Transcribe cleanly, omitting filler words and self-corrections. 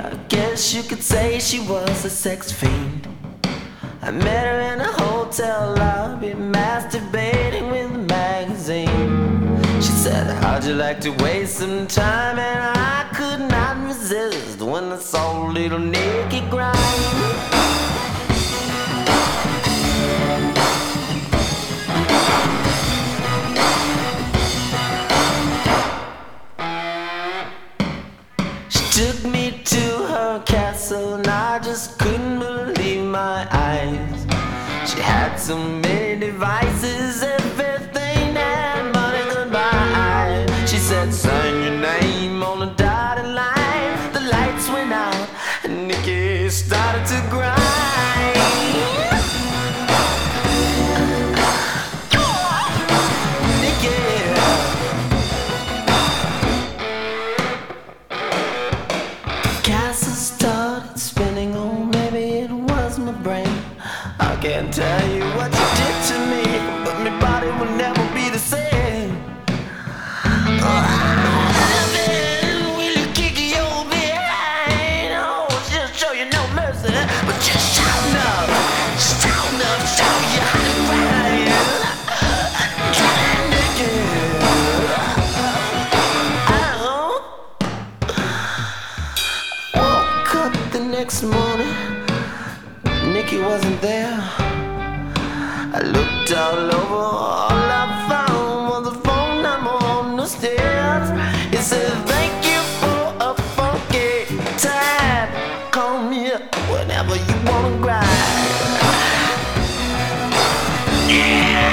I guess you could say she was a sex fiend. I met her in a hotel lobby, masturbating with a magazine. She said, how'd you like to waste some time? And I could not resist when I saw a little naked grind. Took me to her castle and I just couldn't believe my eyes. She had so many devices, everything that money could buy. She said, sign your name on a dotted line. The lights went out and Nikki started to grind. Castle started spinning, oh maybe it was my brain. I can't tell you what you did to me, but my body will never be the same. Will you kick your behind? Oh, just show you no mercy, but just shout enough, show you how to grind. The next morning, Nikki wasn't there. I looked all over, all I found was a phone number on the stairs. It said, thank you for a funky time. Call me up whenever you wanna grind. Yeah.